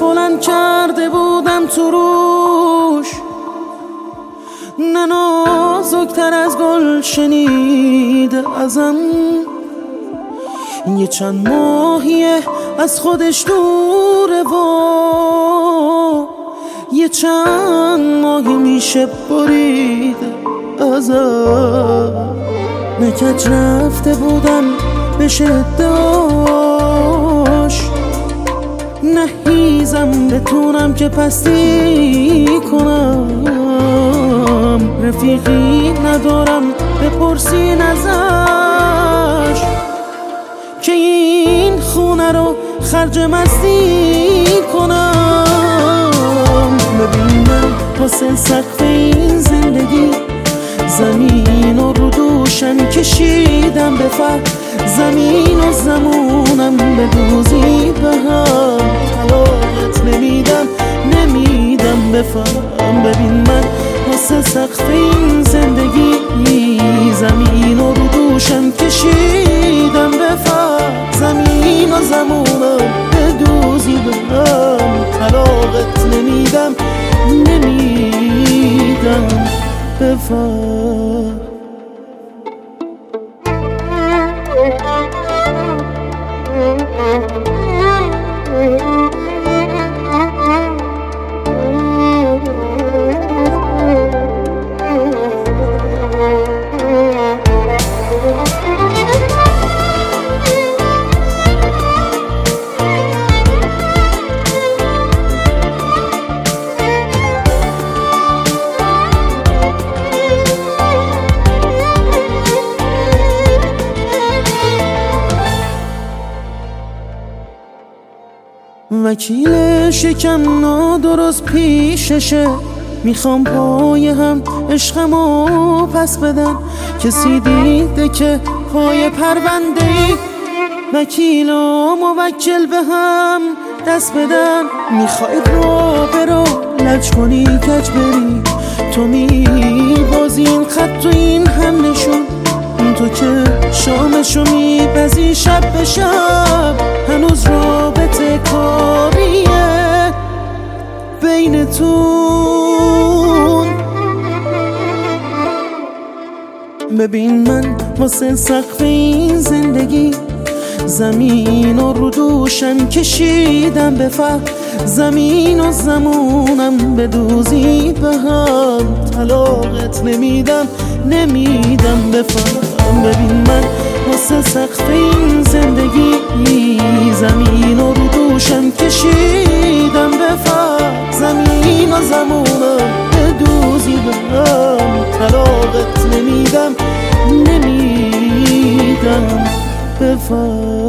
بلند کرده بودم تو روش، نه نازکتر از گل شنیده ازم. یه چند ماهیه از خودش دوره و یه چند ماهی میشه بریده ازم. نکج رفته بودم بشه داش، نهیزم بتونم که پستی کنم. رفیقی ندارم بپرسین ازش که این خونه رو خرج مستی کنم. ببین من واسه سقف این زندگی زمین رو دوشم کشیدم به فرق. زمین و زمونم به دوزی به هم طلاقت نمیدم بفهم. ببین من واسه سقف این زندگی زمین رو دوشم کشیدم به فرق. زمین و زمونم به دوزی به هم طلاقت نمیدم بفهم. وکیل شکم نادرست پیششه، میخوام پای هم عشقمو پس بدن. کسی دیده که پای پرونده ای وکیل و موکل به هم دست بدن. میخوای رو برو لج کنی کج بری، تو میبازی این خط و این هم نشون. تو که شامشو میپزی شب به شب، هنوز رابطه کاریه بینتون. ببین من واسه سقف این زندگی زمین رو دوشم کشیدم به فرق. زمین و زمونم به دوزی به هم طلاقت نمیدم بفهم. ببین من واسه سقف این زندگی زمین رو دوشم کشیدم به فرق. زمین و زمونم به دوزی به هم طلاقت نمیدم بفهم.